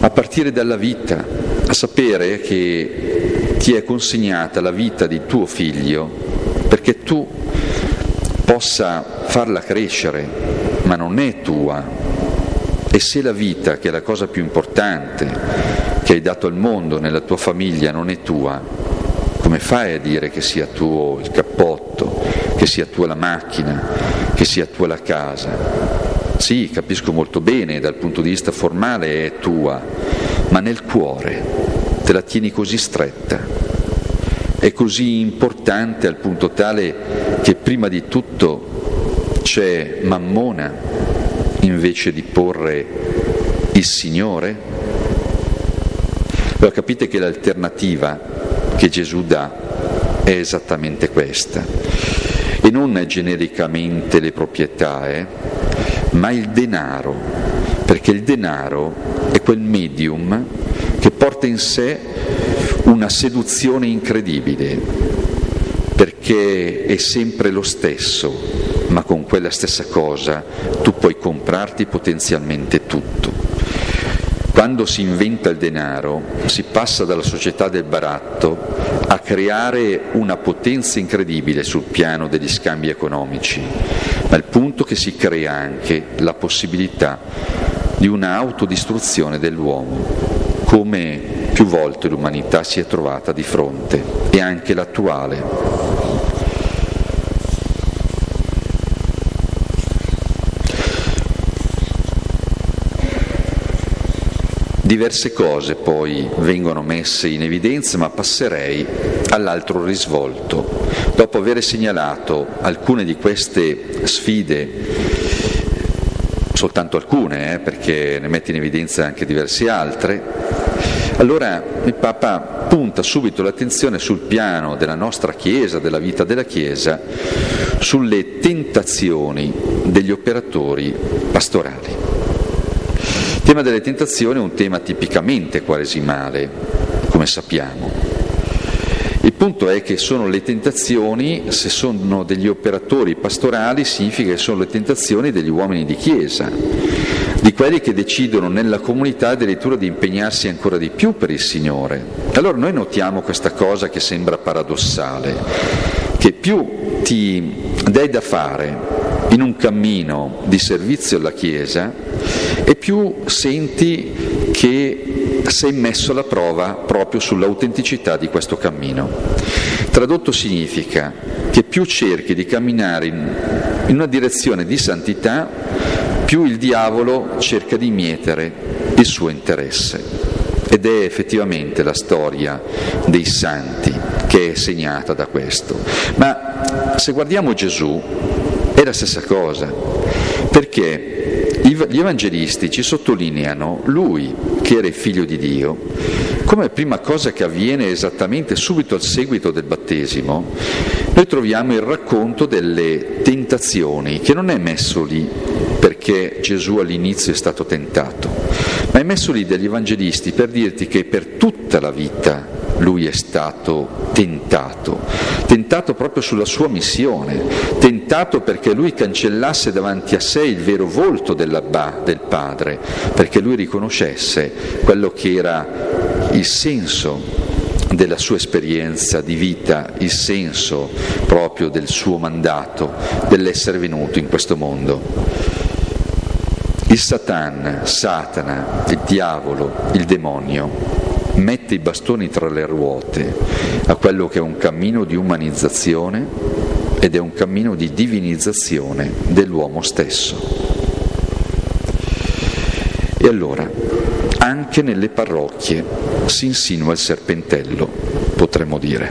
a partire dalla vita, a sapere che ti è consegnata la vita di tuo figlio perché tu possa farla crescere, ma non è tua. E se la vita, che è la cosa più importante che hai dato al mondo nella tua famiglia, non è tua, come fai a dire che sia tuo il cappotto, che sia tua la macchina, che sia tua la casa? Sì, capisco molto bene, dal punto di vista formale è tua, ma nel cuore te la tieni così stretta, è così importante al punto tale che prima di tutto c'è Mammona invece di porre il Signore? Allora capite che l'alternativa che Gesù dà è esattamente questa, e non genericamente le proprietà, ma il denaro, perché il denaro è quel medium che porta in sé una seduzione incredibile, perché è sempre lo stesso, ma con quella stessa cosa tu puoi comprarti potenzialmente tutto. Quando si inventa il denaro si passa dalla società del baratto a creare una potenza incredibile sul piano degli scambi economici, ma il punto è che si crea anche la possibilità di una autodistruzione dell'uomo, come più volte l'umanità si è trovata di fronte, e anche l'attuale. Diverse cose poi vengono messe in evidenza, ma passerei all'altro risvolto. Dopo aver segnalato alcune di queste sfide, soltanto alcune, perché ne mette in evidenza anche diverse altre, allora il Papa punta subito l'attenzione sul piano della nostra Chiesa, della vita della Chiesa, sulle tentazioni degli operatori pastorali. Il tema delle tentazioni è un tema tipicamente quaresimale, come sappiamo. Il punto è che sono le tentazioni, se sono degli operatori pastorali, significa che sono le tentazioni degli uomini di Chiesa, di quelli che decidono nella comunità addirittura di impegnarsi ancora di più per il Signore. Allora noi notiamo questa cosa che sembra paradossale, che più ti dai da fare in un cammino di servizio alla Chiesa, e più senti che sei messo alla prova proprio sull'autenticità di questo cammino. Tradotto significa che più cerchi di camminare in una direzione di santità, più il diavolo cerca di mietere il suo interesse. Ed è effettivamente la storia dei santi che è segnata da questo. Ma se guardiamo Gesù, è la stessa cosa, perché gli evangelisti ci sottolineano lui, che era il figlio di Dio, come prima cosa che avviene esattamente subito al seguito del battesimo. Noi troviamo il racconto delle tentazioni, che non è messo lì perché Gesù all'inizio è stato tentato, ma è messo lì dagli evangelisti per dirti che per tutta la vita lui è stato tentato proprio sulla sua missione, tentato perché lui cancellasse davanti a sé il vero volto del Padre, perché lui riconoscesse quello che era il senso della sua esperienza di vita, il senso proprio del suo mandato, dell'essere venuto in questo mondo. Il Satana, il diavolo, il demonio mette i bastoni tra le ruote a quello che è un cammino di umanizzazione ed è un cammino di divinizzazione dell'uomo stesso. E allora, anche nelle parrocchie si insinua il serpentello, potremmo dire.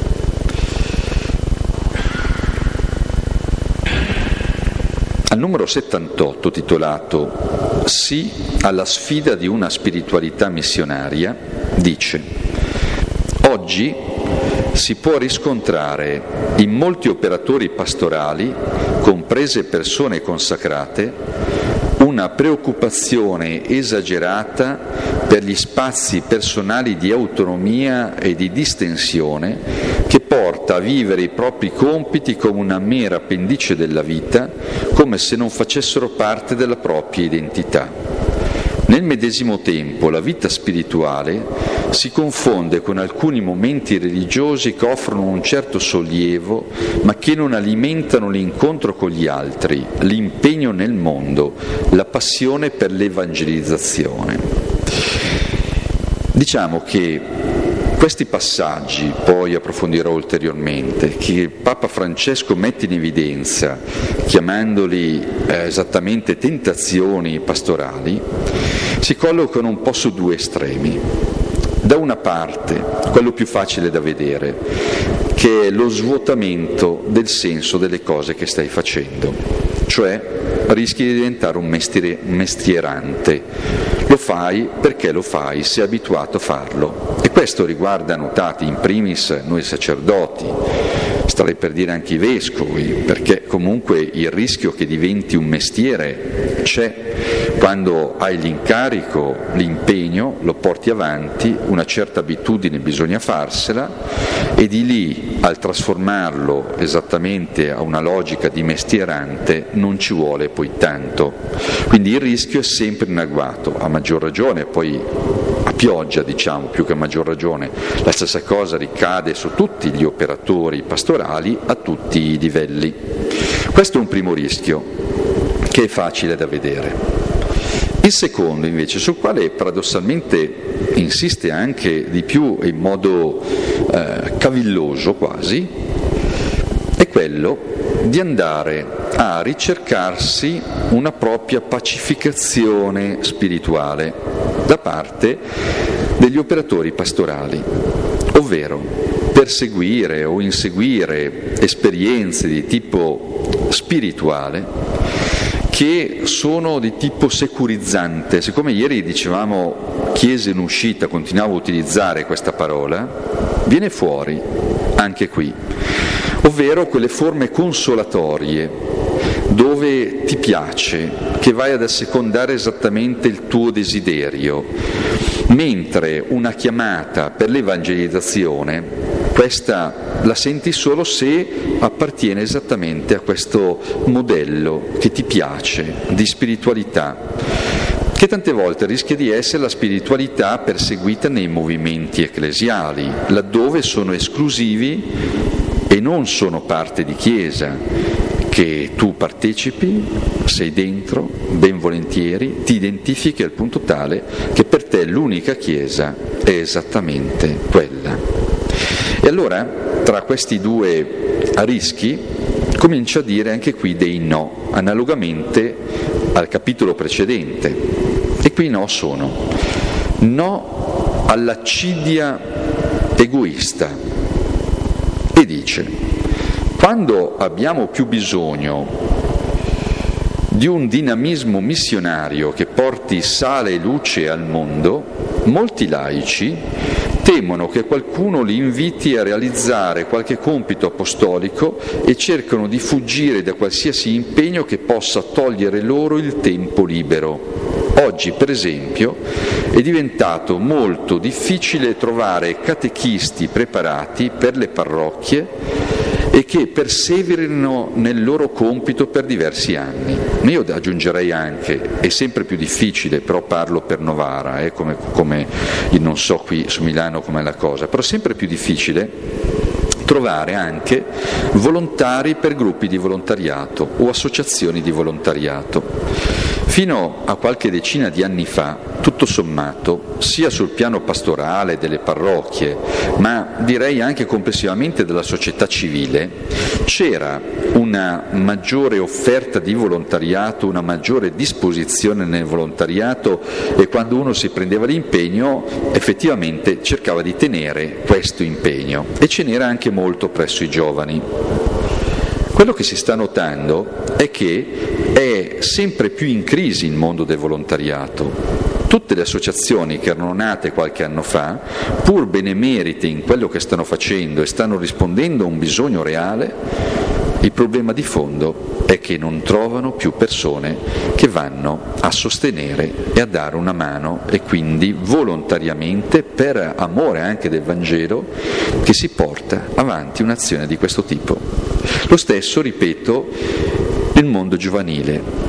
Al numero 78, titolato Sì alla sfida di una spiritualità missionaria, dice: oggi si può riscontrare in molti operatori pastorali, comprese persone consacrate, una preoccupazione esagerata per gli spazi personali di autonomia e di distensione che porta a vivere i propri compiti come una mera appendice della vita, come se non facessero parte della propria identità. Nel medesimo tempo la vita spirituale si confonde con alcuni momenti religiosi che offrono un certo sollievo, ma che non alimentano l'incontro con gli altri, l'impegno nel mondo, la passione per l'evangelizzazione. Diciamo che questi passaggi, poi approfondirò ulteriormente, che Papa Francesco mette in evidenza, chiamandoli esattamente tentazioni pastorali, si collocano un po' su due estremi. Da una parte, quello più facile da vedere, che è lo svuotamento del senso delle cose che stai facendo, cioè rischi di diventare un mestierante. Lo fai perché lo fai, sei abituato a farlo. E questo riguarda, notate, in primis noi sacerdoti, starei per dire anche i vescovi, perché comunque il rischio che diventi un mestiere c'è. Quando hai l'incarico, l'impegno, lo porti avanti, una certa abitudine bisogna farsela, e di lì al trasformarlo esattamente a una logica di mestierante non ci vuole poi tanto. Quindi il rischio è sempre in agguato, a maggior ragione poi a pioggia, diciamo, più che a maggior ragione. La stessa cosa ricade su tutti gli operatori pastorali a tutti i livelli. Questo è un primo rischio che è facile da vedere. Il secondo invece, sul quale paradossalmente insiste anche di più in modo cavilloso quasi, è quello di andare a ricercarsi una propria pacificazione spirituale da parte degli operatori pastorali, ovvero perseguire o inseguire esperienze di tipo spirituale che sono di tipo securizzante. Siccome ieri dicevamo chiesa in uscita, continuavo a utilizzare questa parola, viene fuori anche qui, ovvero quelle forme consolatorie dove ti piace, che vai ad assecondare esattamente il tuo desiderio, mentre una chiamata per l'evangelizzazione, questa la senti solo se appartiene esattamente a questo modello che ti piace di spiritualità, che tante volte rischia di essere la spiritualità perseguita nei movimenti ecclesiali, laddove sono esclusivi e non sono parte di chiesa, che tu partecipi, sei dentro, ben volentieri, ti identifichi al punto tale che per te l'unica chiesa è esattamente quella. E allora, tra questi due rischi, comincia a dire anche qui dei no, analogamente al capitolo precedente. E qui i no sono: no all'accidia egoista. E dice: quando abbiamo più bisogno di un dinamismo missionario che porti sale e luce al mondo, molti laici temono che qualcuno li inviti a realizzare qualche compito apostolico e cercano di fuggire da qualsiasi impegno che possa togliere loro il tempo libero. Oggi, per esempio, è diventato molto difficile trovare catechisti preparati per le parrocchie e che perseverino nel loro compito per diversi anni. Io aggiungerei anche, è sempre più difficile, però parlo per Novara, come non so qui su Milano com'è la cosa, però sempre più difficile trovare anche volontari per gruppi di volontariato o associazioni di volontariato. Fino a qualche decina di anni fa, tutto sommato, sia sul piano pastorale delle parrocchie, ma direi anche complessivamente della società civile, c'era una maggiore offerta di volontariato, una maggiore disposizione nel volontariato, e quando uno si prendeva l'impegno effettivamente cercava di tenere questo impegno, e ce n'era anche molto presso i giovani. Quello che si sta notando è che è sempre più in crisi il mondo del volontariato. Tutte le associazioni che erano nate qualche anno fa, pur benemerite in quello che stanno facendo e stanno rispondendo a un bisogno reale, il problema di fondo è che non trovano più persone che vanno a sostenere e a dare una mano, e quindi volontariamente, per amore anche del Vangelo, che si porta avanti un'azione di questo tipo. Lo stesso, ripeto, nel mondo giovanile.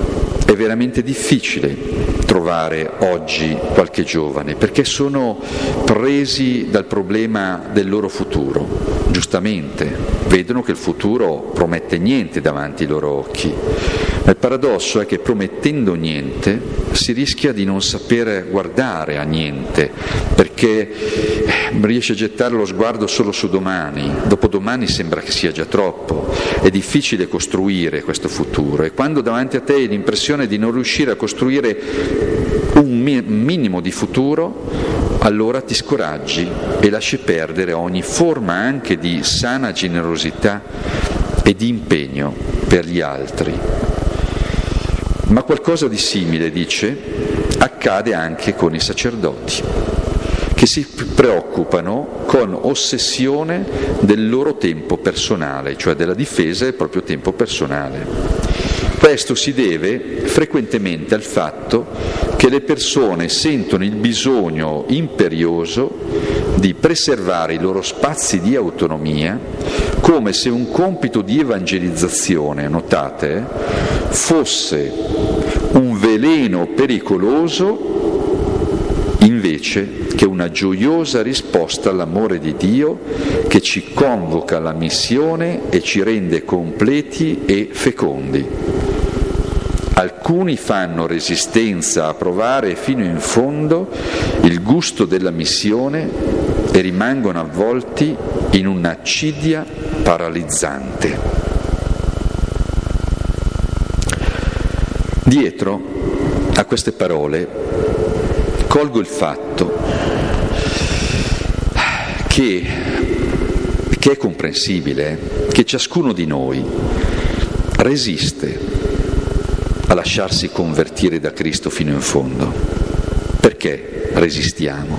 È veramente difficile trovare oggi qualche giovane, perché sono presi dal problema del loro futuro. Giustamente, vedono che il futuro promette niente davanti ai loro occhi. Ma il paradosso è che promettendo niente si rischia di non saper guardare a niente, perché riesce a gettare lo sguardo solo su domani. Dopodomani sembra che sia già troppo. È difficile costruire questo futuro, e quando davanti a te hai l'impressione di non riuscire a costruire un minimo di futuro, allora ti scoraggi e lasci perdere ogni forma anche di sana generosità e di impegno per gli altri. Ma qualcosa di simile, dice, accade anche con i sacerdoti, che si preoccupano con ossessione del loro tempo personale, cioè della difesa del proprio tempo personale. Questo si deve frequentemente al fatto che le persone sentono il bisogno imperioso di preservare i loro spazi di autonomia, come se un compito di evangelizzazione, notate, fosse un veleno pericoloso invece che una gioiosa risposta all'amore di Dio che ci convoca alla missione e ci rende completi e fecondi. Alcuni fanno resistenza a provare fino in fondo il gusto della missione e rimangono avvolti in un'accidia paralizzante. Dietro a queste parole colgo il fatto che è comprensibile che ciascuno di noi resiste a lasciarsi convertire da Cristo fino in fondo. Perché resistiamo?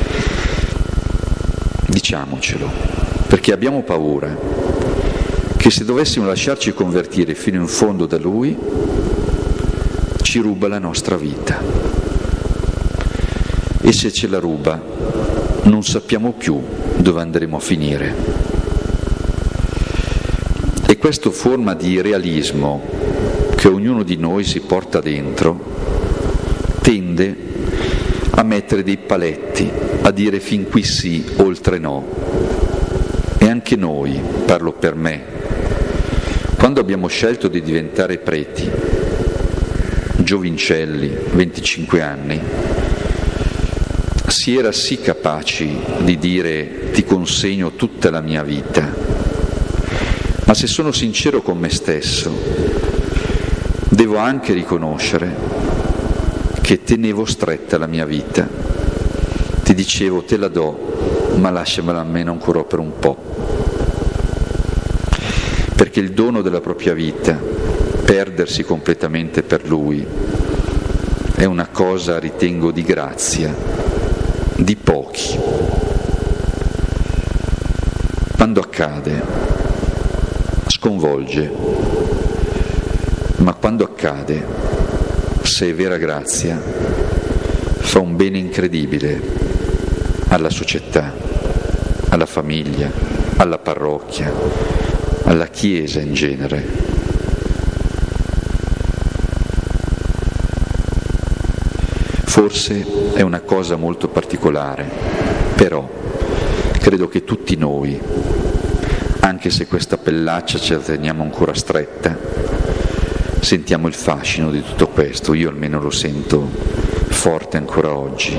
Diciamocelo, perché abbiamo paura che se dovessimo lasciarci convertire fino in fondo da Lui, ci ruba la nostra vita. E se ce la ruba, non sappiamo più dove andremo a finire. E questa forma di realismo che ognuno di noi si porta dentro tende a mettere dei paletti, a dire fin qui sì, oltre no. E anche noi, parlo per me, quando abbiamo scelto di diventare preti, giovincelli, 25 anni, si era sì capaci di dire ti consegno tutta la mia vita, ma se sono sincero con me stesso, devo anche riconoscere che tenevo stretta la mia vita. Ti dicevo te la do, ma lasciamela almeno ancora per un po'. Perché il dono della propria vita, perdersi completamente per Lui, è una cosa, ritengo, di grazia, di pochi. Quando accade, sconvolge. Ma quando accade, se è vera grazia, fa un bene incredibile alla società, alla famiglia, alla parrocchia, alla Chiesa in genere. Forse è una cosa molto particolare, però credo che tutti noi, anche se questa pellaccia ce la teniamo ancora stretta, sentiamo il fascino di tutto questo. Io almeno lo sento forte ancora oggi.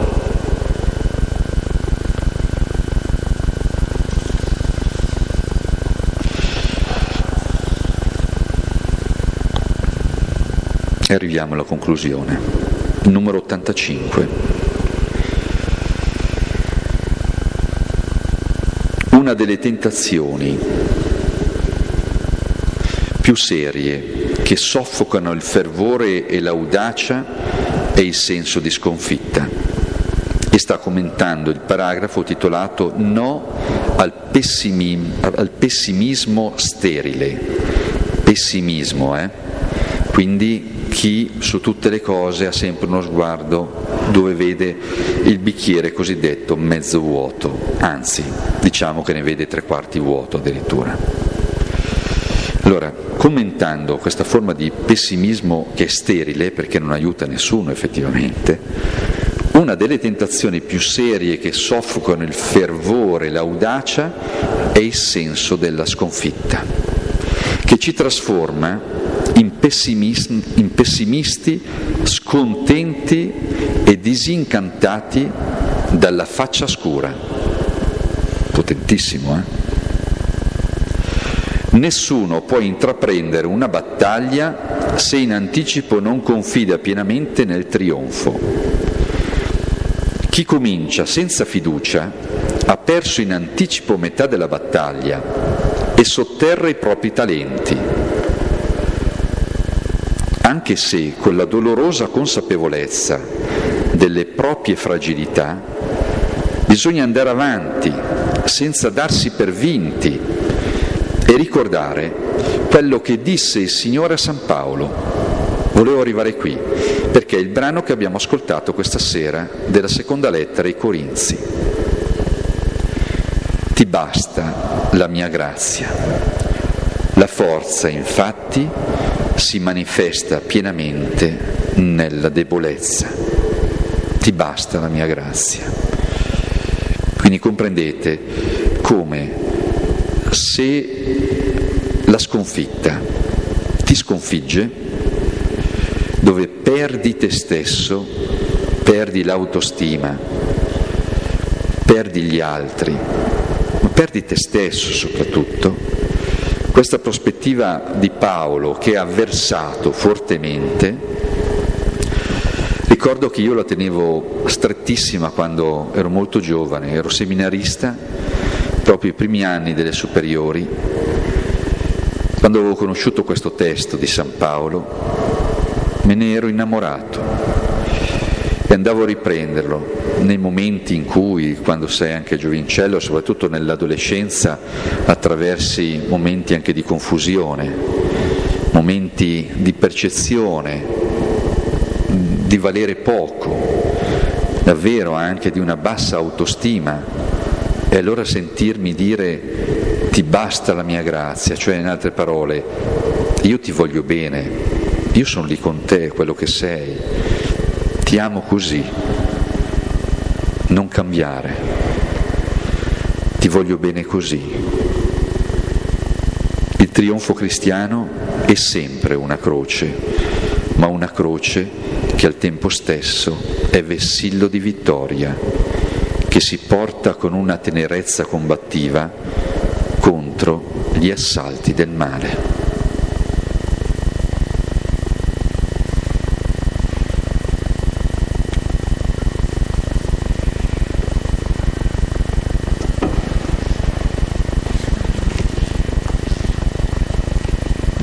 E arriviamo alla conclusione. Numero 85. Una delle tentazioni più serie che soffocano il fervore e l'audacia è il senso di sconfitta. E sta commentando il paragrafo titolato No al pessimismo sterile. Pessimismo, Quindi chi su tutte le cose ha sempre uno sguardo dove vede il bicchiere cosiddetto mezzo vuoto, anzi, diciamo che ne vede 3/4 vuoto addirittura. Allora, commentando questa forma di pessimismo che è sterile, perché non aiuta nessuno effettivamente, una delle tentazioni più serie che soffocano il fervore e l'audacia è il senso della sconfitta, che ci trasforma in pessimisti, scontenti e disincantati dalla faccia scura. Potentissimo, eh? Nessuno può intraprendere una battaglia se in anticipo non confida pienamente nel trionfo. Chi comincia senza fiducia ha perso in anticipo metà della battaglia e sotterra i propri talenti, anche se con la dolorosa consapevolezza delle proprie fragilità bisogna andare avanti senza darsi per vinti e ricordare quello che disse il Signore a San Paolo. Volevo arrivare qui, perché è il brano che abbiamo ascoltato questa sera della seconda lettera ai Corinzi. Ti basta la mia grazia. La forza, infatti, si manifesta pienamente nella debolezza. Ti basta la mia grazia. Quindi comprendete come se la sconfitta ti sconfigge, dove perdi te stesso, perdi l'autostima, perdi gli altri, ma perdi te stesso soprattutto, questa prospettiva di Paolo che ha avversato fortemente, ricordo che io la tenevo strettissima quando ero molto giovane, ero seminarista, proprio i primi anni delle superiori, quando avevo conosciuto questo testo di San Paolo, me ne ero innamorato e andavo a riprenderlo nei momenti in cui, quando sei anche giovincello, soprattutto nell'adolescenza, attraversi momenti anche di confusione, momenti di percezione, di valere poco, davvero anche di una bassa autostima. E allora sentirmi dire ti basta la mia grazia, cioè in altre parole, io ti voglio bene, io sono lì con te, quello che sei, ti amo così, non cambiare, ti voglio bene così. Il trionfo cristiano è sempre una croce, ma una croce che al tempo stesso è vessillo di vittoria, che si porta con una tenerezza combattiva contro gli assalti del male.